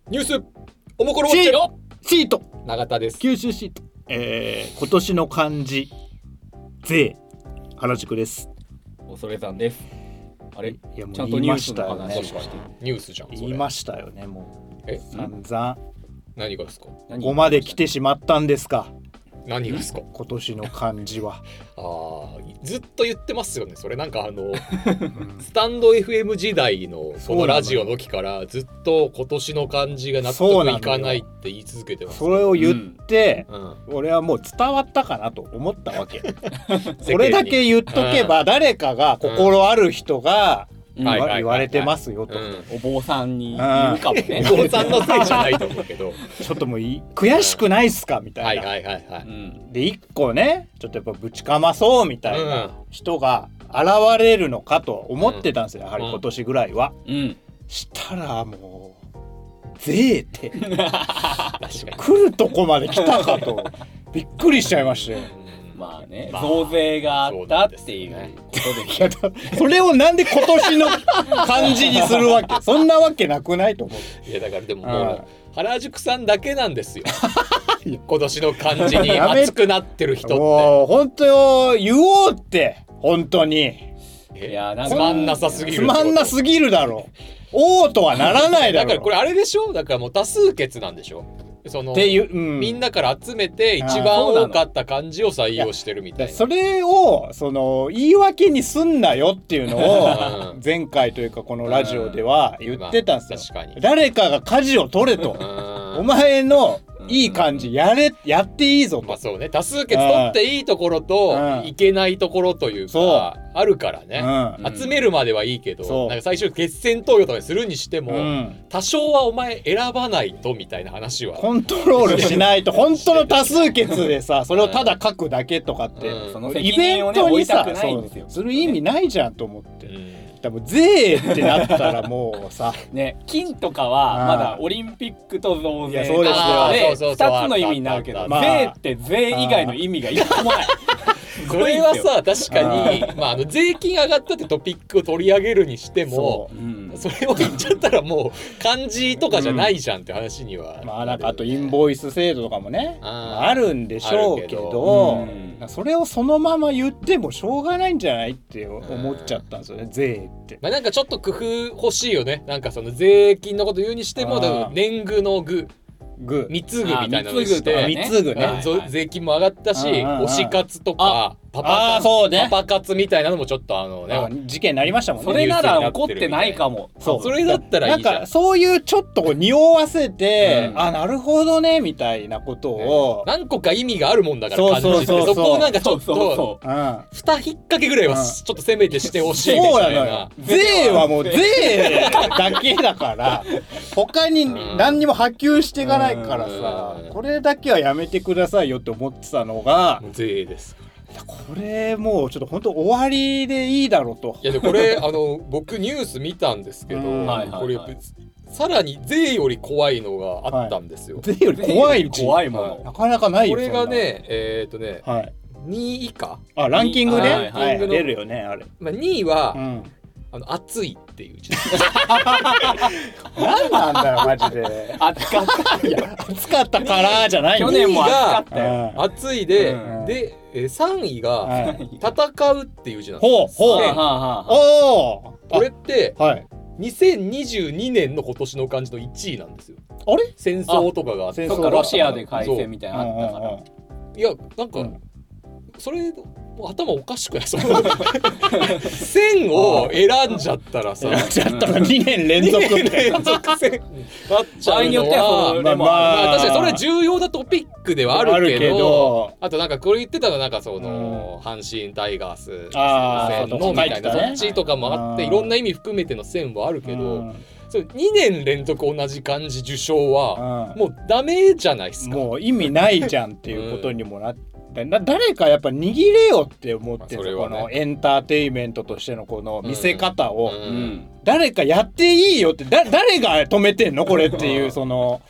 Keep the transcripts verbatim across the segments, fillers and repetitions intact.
ニュースおもころウォッチャーのシート永田です。 九州シート、えー、今年の漢字税原宿です。 恐山です。あれ、 いやもうちゃんとニュースの話確かしてる。 にニュースじゃん。それ言いましたよね。もうえ散々 何がですか。 ここまで来てしまったんですか。 何がですか。 今年の漢字はああ、ずっと言ってますよね。それなんかあのスタンド エフエム 時代のこのラジオの時からずっと今年の漢字が納得いかないって言い続けてます。 それを言って、 うん、 俺はもう伝わったかなと思ったわけこれだけ言っとけば誰かが心ある人が言われてますよと、 お坊さんに言うかもね。 お坊さんのせいじゃないと思うけどちょっともういい悔しくないっすかみたいな。 はいはいはいはい、うん、 で一個ねちょっとやっぱぶちかまそうみたいな人が現れるのかと思ってたんですよ、やはり今年ぐらいは、うん、したらもう税って来るとこまで来たかとびっくりしちゃいましたよ。 まあね、まあ、増税があったっていうことで、 ね、それをなんで今年の漢字にするわけそんなわけなくないと思う。 いやだからでももう原宿さんだけなんですよ今年の漢字に熱くなってる人って。 もう本当よ言おうって本当に。 いやなんかつまんなさすぎる。 つまんなすぎるだろおーとはならないだろ。 だからこれあれでしょ。だからもう多数決なんでしょ。そのっていう、うん、みんなから集めて一番多かった漢字を採用してるみたいな。 それをその言い訳にすんなよっていうのを前回というかこのラジオでは言ってたんですよ、まあ、確かに誰かが舵を取れとお前のいい感じやれやっていいぞと。 まあそうね、多数決取っていいところといけないところというかあるからね、うん、集めるまではいいけどなんか最終決選投票とかにするにしても、うん、多少はお前選ばないとみたいな話はコントロールしないと本当の多数決でさそれをただ書くだけとかって、うん、 そのイベントにさする意味ないじゃんと思って、うん多分税ってなったらもうさね、金とかはまだオリンピックと増税そうですよでふたつの意味になるけど、まあ、税って税以外の意味が一個もないそれはさ確かにまあ、あの税金上がったってトピックを取り上げるにしても そ,、うん、それを言っちゃったらもう漢字とかじゃないじゃんって話には、 うん、まあなんかあとインボイス制度とかもね あ, あるんでしょうけど、うん、それをそのまま言ってもしょうがないんじゃないって思っちゃったんですよね、うん、税って。 まあなんかちょっと工夫欲しいよね。なんかその税金のこと言うにしても年貢の具具貢ぐみたいなのにして貢ぐね、 税金も上がったし推し活とかパパ活、ね、パパ活みたいなのもちょっとあのね事件になりましたもんね。 それなら起こってないかも。 そうそれだったらいいじゃん。 なんかそういうちょっと匂わせて、うん、あなるほどねみたいなことを、 ね、何個か意味があるもんだから漢字ってそこをなんかちょっと蓋引っ掛けぐらいはちょっとせめてしてほしいみたいな、うん、そうなのよ。 税はもう税だけだから他に何にも波及していかないからさ、うん、これだけはやめてくださいよって思ってたのが税ですから。 これもうちょっと本当終わりでいいだろうと。 いやでこれあの僕ニュース見たんですけど、うんはいはいはい、これさらに税より怖いのがあったんですよ、 はい、税より怖い怖いもの、はい、 なかなかないよ。 これがねえー、っとね、はい、にい以下あランキングね、はい、ランキングの出るよねあれ、 まあ、にいは、うんあの暑いっていう字何なんだよマジで暑かったいや暑かったからじゃない去年も暑かったよ。 暑いで、うん、でえさんいが、はい、戦うっていう字なんですよ。ほうほうおこれって、はい、にせんにじゅうにねんの今年の漢字のいちいなんですよ。 あれ戦争とかがあってそっかロシアで開戦みたいなのあったからいやなんか、うんそれ頭おかしくない？その線を選んじゃったらさ選んじゃったらにねん連続にねん連続線なっちゃうのはまあまあ確かにそれは重要なトピックではあるけどあとなんかこれ言ってたのなんかその阪神タイガース線のみたいなそっちとかもあっていろんな意味含めての線はあるけどにねん連続同じ漢字受賞はもうダメじゃないですか。 もう意味ないじゃんっていうことにもなって誰かやっぱ握れよって思ってる、まあね、このエンターテインメントとしてのこの見せ方を、うんうん、誰かやっていいよってだ誰が止めてんのこれっていうその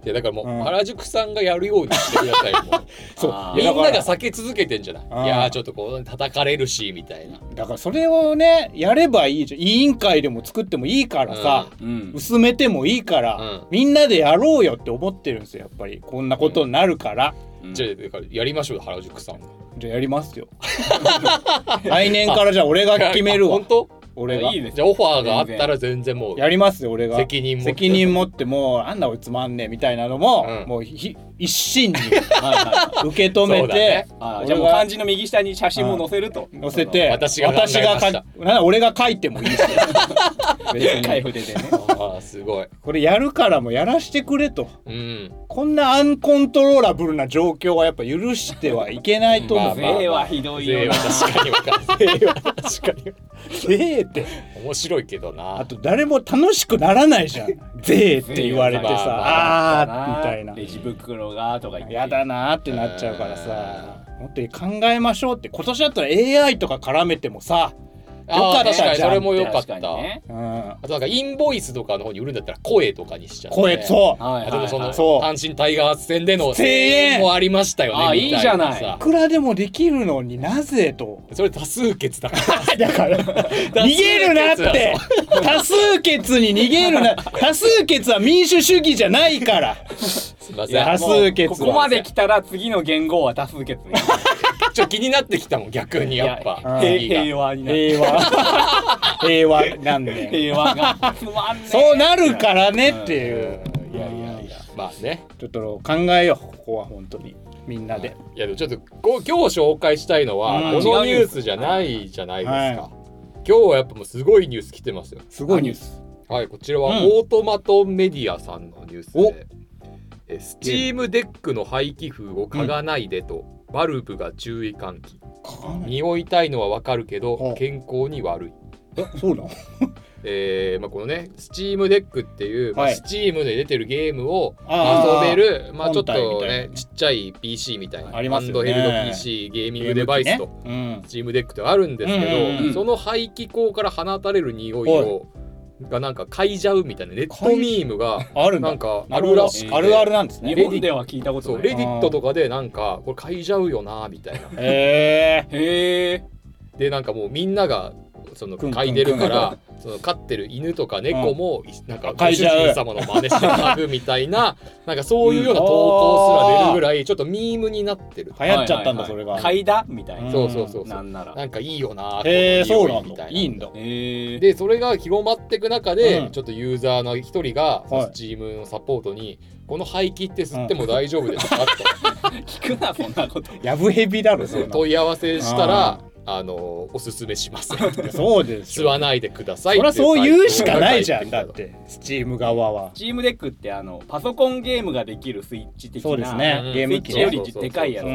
やだからもう、うん、原宿さんがやるようにしてくださいもうそうみんなが避け続けてんじゃない。いやちょっとこう叩かれるしみたいな。 だからそれをねやればいいじゃん。委員会でも作ってもいいからさ、うん、薄めてもいいから、うん、みんなでやろうよって思ってるんですよやっぱりこんなことになるから、 うん、じゃあだからやりましょう原宿さん。 じゃあやりますよ来年からじゃあ俺が決めるわ。 本当俺がいいです。じゃあオファーがあったら全然もうやりますよ俺が。 責任持って責任持ってもうあんなおつまんねえみたいなのも、うん、もうひ一心に受け止めて、ね、 あじゃあもう漢字の右下に写真も載せると、 載せて私が考えました。 私が俺が書いてもいいし別に開封でねあすごいこれやるからもやらしてくれと、うん、こんなアンコントローラブルな状況はやっぱ許してはいけないと思う。 税はひどいよな。 確かに分かる税は確かに税って面白いけどな。 あと誰も楽しくならないじゃん税って言われてさ、あーみたいなレジ袋がとか言ってやだなーってなっちゃうからさ、もっと考えましょうって。今年だったら エーアイ とか絡めてもさよかったじゃん。 それもよかった、 ねうん、あとなんかインボイスとかの方に売るんだったら声とかにしちゃう、ね、 声そう、 はいはいはい、あとその阪神タイガース戦での声援もありましたよね。 あいいじゃない。 いくらでもできるのになぜと。 それ多数決だからだから逃げるなって多数決に逃げるな。多数決は民主主義じゃないからすいません多数決はここまで来たら次の元号は多数決ちょっと気になってきたもん逆にやっぱ平和になる平和平和なんで平和がつまんねえそうなるからねっていう、 うん、いやいやいやまあねちょっと考えようここは本当にみんなで。 いやでもちょっと今日紹介したいのは、うん、このニュースじゃないじゃないですか、はい、今日はやっぱもうすごいニュース来てますよ。 すごいニュース。 はいこちらはオートマトメディアさんのニュースで、うん、スチームデックの排気風を嗅がないでと、うんバルブが注意喚起。匂いたいのはわかるけど健康に悪い。 えそうなのえーまあ、このねスチームデックっていう、はいまあ、スチームで出てるゲームを遊べるまあちょっとねちっちゃい ピーシー みたいなハンドヘルド ピーシー ゲーミングデバイスと、ねうん、スチームデックってあるんですけど、うんうん、その排気口から放たれる匂いをがなんか嗅いじゃうみたいなネットミームがなんかあるらしくて、 あるあるなんですね。 日本では聞いたことない。 レディットとかでなんかこれ嗅いじゃうよなみたいな。 へーへーでなんかもうみんながその嗅いでるからその飼ってる犬とか猫もなんかご主人様の真似して嗅ぐみたいななんかそういうような投稿すら出るぐらいちょっとミームになってる。 流行っちゃったんだそれが。 嗅いだみたいな。 そうそうそうそう。 なんならなんかいいよな。 へえそうなんだ。いいんだ。 でそれが広まっていく中でちょっとユーザーの一人がスチームのサポートにこの排気って吸っても大丈夫ですかと聞くなそんなこと。 やぶヘビだろそんな。 問い合わせしたらあのおすすめしますそうです吸わないでください。 そりゃそう言うしかないじゃんだってスチーム側は。 スチームデックってあのパソコンゲームができるスイッチ的な。 そうですね、 うん、ゲーム機よりでかいやつ、うん、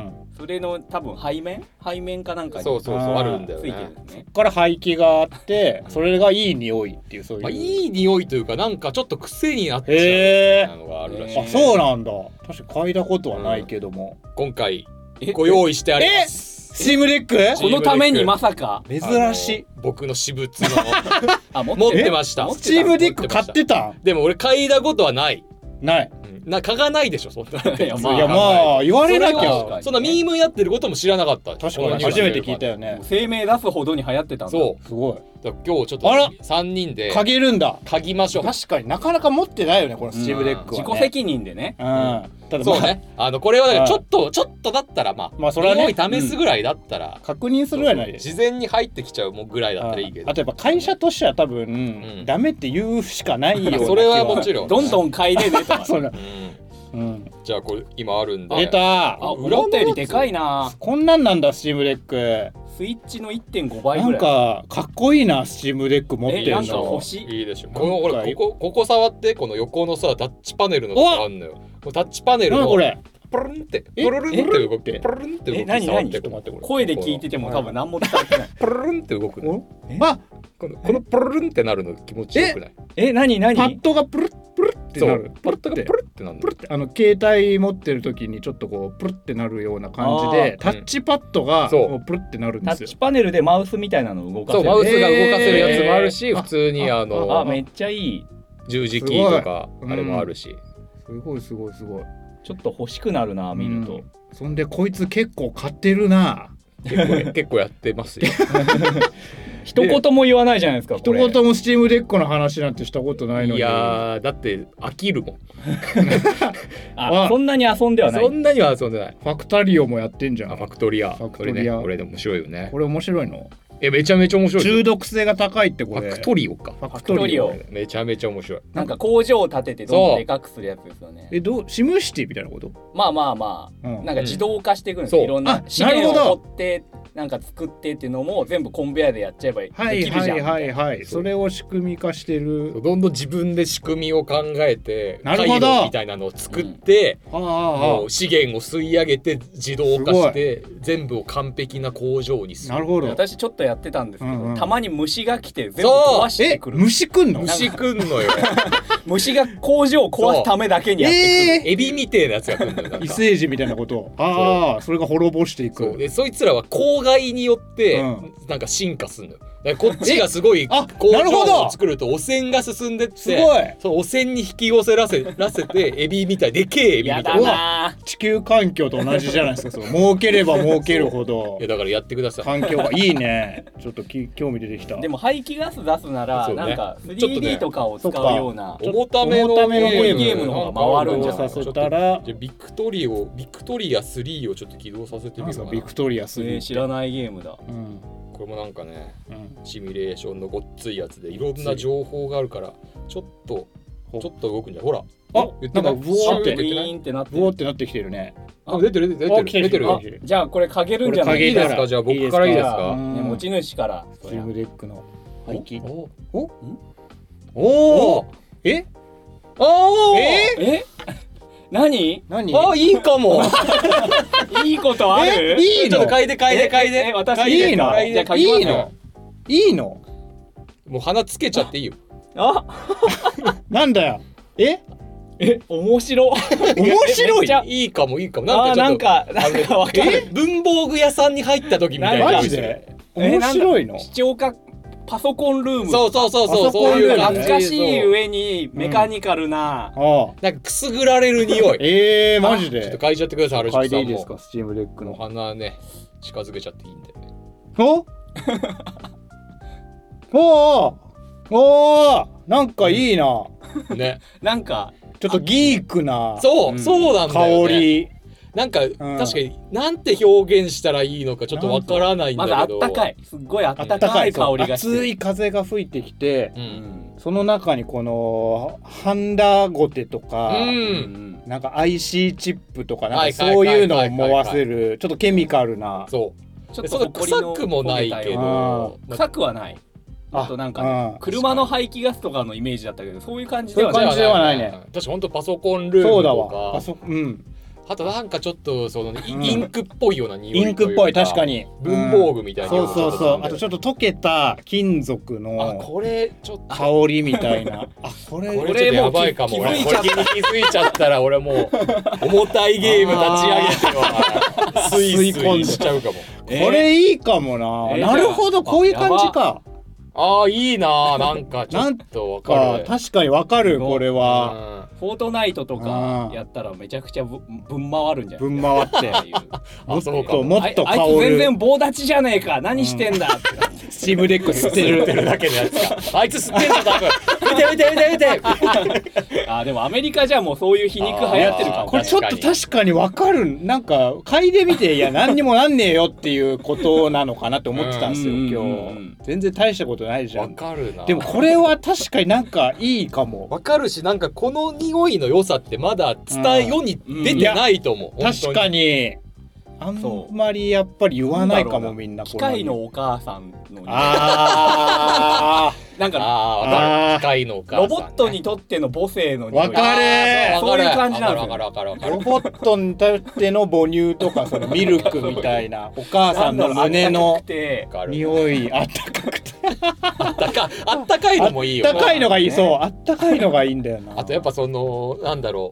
それの多分背面背面かなんかにそうそうそうあるんだよね。 ついてるんですね。 そこから排気があってそれがいい匂いっていうそういう、 まあ、いい匂いというかなんかちょっと癖になっちゃうみたいなのがあるらしい、ね、 あそうなんだ。確かに嗅いだことはないけども、 うん、今回ご用意してあります。 スチームデックこのためにまさか珍しい僕の私物のあ持ってました。 スチームデック買ってた。 でも俺嗅いだことはないない、 うん、な嗅がないでしょそんな。いやまあ、いやまあ言われなきゃそんなミームやってることも知らなかった。 確かに初めて聞いたよね。 声明出すほどに流行ってたんだ。 そうすごい。 今日ちょっとさんにんで嗅げるんだ。 嗅ぎましょう。 確かになかなか持ってないよねこのスチームデックは、ね、 自己責任でね、 うん、 ただ、まあ、そうねあのこれはだからちょっと、うん、ちょっとだったらまあ、 まあそれはね、 匂い試すぐらいだったら、 うん、確認するぐらいないで事前に入ってきちゃうもんぐらいだったらいいけど、 あとやっぱ会社としては多分、うん、ダメって言うしかないようなそれはもちろんどんどん嗅いでねとかそうな、 うんうん、じゃあこれ今あるんで出た。 あ思ったよりでかいな。 こんなんなんだスチームデック。 スイッチの いってんご 倍ぐらい。 なんかかっこいいなスチームデック持ってるの。 なんか欲しい。 いいでしょ。この俺ここここ触ってこの横のさタッチパネルのとこあんのよ。こタッチパネルのこれプルンってプルルンって動く。プルルンって動く。 え何何ちょっと待って声で聞いてても多分何も伝わってない。 プルルンって動くの。あこのこのプルルンってなるの気持ちよくない？ え何何？ パッドがプルップルってなる。 パッドがプルってなるの。 プルってあの携帯持ってる時にちょっとこうプルってなるような感じでタッチパッドがもうプルってなるんですよ。 タッチパネルでマウスみたいなのを動かせる。 そうマウスが動かせるやつもあるし、普通にあのあめっちゃいい十字キーとかあれもあるし。 すごいすごいすごい。 ちょっと欲しくなるな見ると、 うん、そんでこいつ結構買ってるな。 結構結構やってますよ一言も言わないじゃないですか。 一言もスチームデックの話なんてしたことないのに。 いやだって飽きるもんあ、そんなに遊んではない。 そんなには遊んでない。 ファクタリオもやってんじゃん。 あ、ファクトリア。 ファクトリア。 これね、これで面白いよね。 これ面白いの？ え、めちゃめちゃ面白い。 中毒性が高いってこれ。 ファクトリオか。 ファクトリオ。 めちゃめちゃ面白い。 なんか工場を建ててどんどんでかくするやつですよね。 え、どうシムシティみたいなこと？ まあまあまあ、うん、なんか自動化していくんですよ。いろんな資源源を掘ってなんか作ってっていうのも全部コンベヤーでやっちゃえばできるじゃん。はいはいはいはい。それを仕組み化してる。 どんどん自分で仕組みを考えて、 なるほど。 みたいなのを作って、うん、もう資源を吸い上げて自動化して全部を完璧な工場にする。 なるほど。 私ちょっとやってたんですけど、うんうん、たまに虫が来て全部壊してくる。 虫くんの？ 虫くんのよ。 虫が工場を壊すためだけにやってくる。 えー、エビみてえなやつが来るんだよ。 異星人みたいなこと。ああ、それが滅ぼしていく。 そうで、そいつらは公害によって、うん、なんか進化するのよ。こっちがすごい工場を作ると汚染が進んでって、すごいそう汚染に引き寄せらせらせてエビみたいでけえエビみたいな。 地球環境と同じじゃないですか。そう儲ければ儲けるほど。 いやだからやってください。 環境がいいね。ちょっとき興味出てきた。 でも排気ガス出すなら、ね、なんか スリーディー とかを使うような重ためのゲームの方が回るんじゃないさせたら、 じゃビクトリオビクトリアスリーをちょっと起動させてみるかな。 ビクトリアスリー、 えー、知らないゲームだ。 うん、 これもなんかね、うん、シミュレーションのごっついやつでいろんな情報があるからちょっとちょっと動くんじゃない。ほら、 あ、言ってない。 ブワーってブワーってなってる。 ブワーってなってきてるね。 あ、出てる出てる出てる出てる。 あ、じゃあこれかけるんじゃないいいですか。じゃあ僕からいいですか。 ね、持ち主からスチームデックの排気。 おおおおえおええ何何あ、いいかも。 いいことある？ いいの？ちょっと嗅いで嗅いで嗅いで。 私いいの？ じゃあ嗅ぎます。 いいの？いいの？ もう鼻つけちゃっていいよ。 あなんだよ。ええ、面白面白い。 いいかもいいかも。 なんかなんかわかる。 文房具屋さんに入った時みたいな。 マジで面白いの？ 視聴覚パソコンルーム。 そうそうそうそう。そういう懐かしい上にメカニカルな、 うん、 なんかくすぐられる匂い。 えー、マジで。 ちょっと嗅いじゃってください。 嗅いでいいですか？スチームデックの鼻ね近づけちゃっていいんで。 おおおお、なんかいいな。 ね。 なんかちょっとギークな。 そう、うん、そうなんだよね。 香り。 なんか、うん、確かになんて表現したらいいのかちょっとわからないんだけど、 まだあったかい、すっごいあったかい香りがして、 熱い風が吹いてきて、うん、その中にこのハンダゴテとか、うん、なんか アイシー チップとかなんかそういうのを思わせるちょっとケミカルな、 そうちょっと臭くもないけど、 臭くはない。あとなんか、ね、車の排気ガスとかのイメージだったけどそういう感じではないね。 私ほんとパソコンルームとか、 そうだわ。パソうん。 あとなんかちょっとその、ね、うん、インクっぽいような匂いというか、 インクっぽい、確かに文房具みたいな、 うん、そうそうそう。あとちょっと溶けた金属のこれちょっと香りみたいな。あ、これこれちょっとやばいかも。俺これ気に気づいちゃったら俺もう重たいゲーム立ち上げてはスイスイしちゃうかも。 これいいかもな、えー、なるほど、こういう感じか。 ああ、いいな、なんかちょっとわかる。 確かにわかる、これは。 フォートナイトとかやったらめちゃくちゃぶ分回るんじゃない？ 分回ってもっともっと香る。 あいつ全然棒立ちじゃねえか、何してんだって。 スチームデック吸ってるだけのやつか。あいつ吸ってんの多分。見て見て見て見て。 あ、でもアメリカじゃもうそういう皮肉流行ってるかも。 これちょっと確かにわかる。なんか嗅いでみて、いや何にもなんねえよっていうことなのかなって思ってたんですよ今日。全然大したことないじゃん。 わかるな。 でもこれは確かになんかいいかも。 わかるし、なんかこの匂いの良さってまだ伝え世に出てないと思う。 うんうん、確かにあんまりやっぱり言わないかも、みんな。 機械のお母さんの匂い。 あーなんかあー、機械のお母さん、ね、 ロボットにとっての母性の匂い。 わかる。 そういう感じなんですよ。 ロボットにとっての母乳とかそのミルクみたいなお母さんの胸の匂い、あったかくてあったかあったかいのもいいよ。 あったかいのがいい、そう、あったかいのがいいんだよな。 あとやっぱそのなんだろう、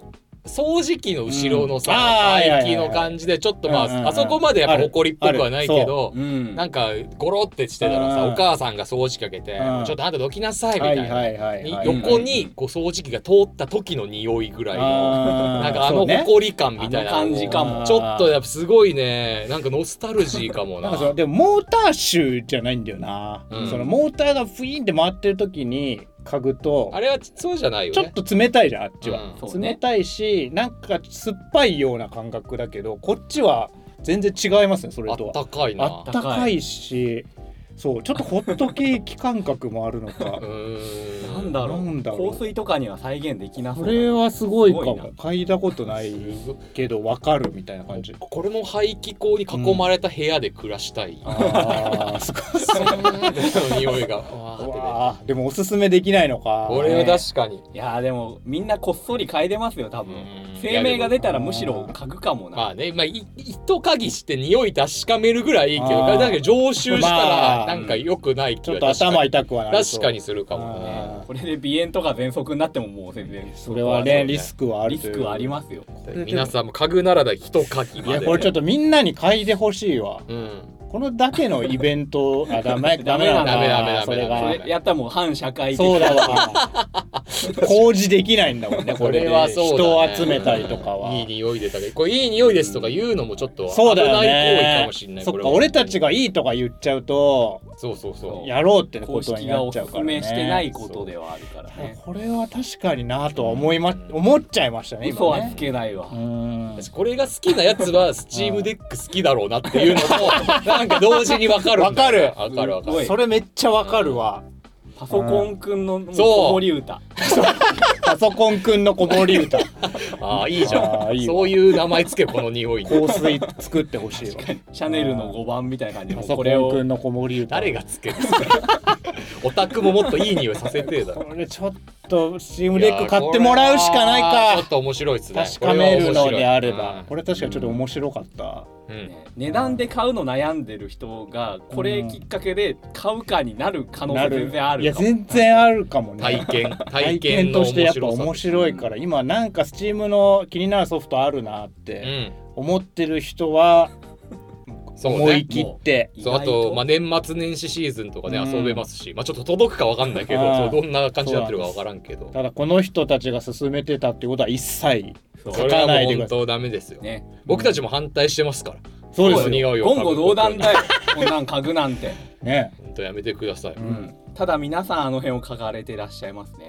掃除機の後ろのさ、排気の感じでちょっとまああそこまでやっぱ埃っぽくはないけど、なんかゴロってしてたらさ、お母さんが掃除機かけてちょっとあんたどきなさいみたいな、横にこう掃除機が通った時の匂いぐらいのなんかあの埃感みたいな感じかも。ちょっとやっぱすごいね、なんかノスタルジーかもな。 なんかそのでもモーターシュじゃないんだよな、そのモーターがフィーンって回ってる時に嗅ぐとあれはそうじゃないよね。 ちょっと冷たいじゃんあっちは、 うんね、 冷たいしなんか酸っぱいような感覚だけどこっちは全然違いますね。それとはあったかいな。 あったかいし、そうちょっとホットケーキ感覚もあるのかうーんなんだろう、なんだろう香水とかには再現できなそう。 これはすごいかも。嗅いだことないけど分かるみたいな感じ。 これも排気口に囲まれた部屋で暮らしたい、うん、 あすごいその匂いがわでもおすすめできないのか。 これは確かに、ね、 いやでもみんなこっそり嗅いでますよ多分。声明が出たらむしろ嗅ぐかもな。 まあね、まあ糸嗅ぎして匂い確かめるぐらいいいけど、だけど常習したらなんか良くない気は、 ちょっと頭痛くはなる。 確かにするかもね。 これで鼻炎とか喘息になってももう全然それはねリスクはある。 リスクはありますよ。 皆さんも嗅ぐならだ人嗅ぎまで。 いやこれちょっとみんなに嗅いでほしいわ。うん。このだけのイベントあダメダメなんだ。 ダメダメダメ。 それがやったらもう反社会的。 そうだわ。工事できないんだもんねこれで。人を集めたりとかは。 いい匂いでたけど、これいい匂いですとか言うのもちょっと危ない行為かもしれない。 そっか俺たちがいいとか言っちゃうと、 そうそうそう。 やろうってことになっちゃうからね。 公式がお勧めしてないことではあるからね。 これは確かになとは思いま思っちゃいましたね。 嘘はつけないわ。 これが好きなやつはスチームデック好きだろうなっていうのもなんか同時に分かる。 分かる。 分かる分かる。 それめっちゃ分かるわ。 パソコンくんの子守歌。 パソコンくんの子守歌。 ああいいじゃん。そういう名前つけこの匂い。 香水作ってほしいわ。 シャネルのごばんみたいな感じで。 パソコンくんの子守歌。 誰がつける？オタクももっといい匂いさせてだ。 これちょっとスチームデック買ってもらうしかないか。 ちょっと面白いですね。 確かめるのであれば。これ確かにちょっと面白かった。 うんね、値段で買うの悩んでる人がこれきっかけで買うかになる可能性全然ある。 いや全然あるかもね。 体験体験としてやっぱ面白いから、今なんかスチームの気になるソフトあるなって思ってる人は思い切って、 そうあとまあ年末年始シーズンとかね遊べますし、まあちょっと届くかわかんないけど、そうどんな感じになってるかわからんけど、 ただこの人たちが勧めてたってことは一切書かないでください。それはもう本当ダメですよね。僕たちも反対してますから。 そうですよ。 言語道断だよ。こんなん嗅ぐなんて。 ね。本当やめてください。 ただ皆さんあの辺を嗅がれてらっしゃいますね。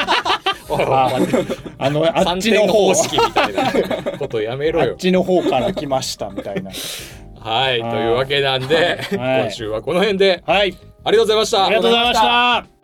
あのあっちの方式みたいなことやめろよ。 あっちの方から来ましたみたいな。 はい、というわけなんで今週はこの辺で、 はい、 ありがとうございました。 ありがとうございました。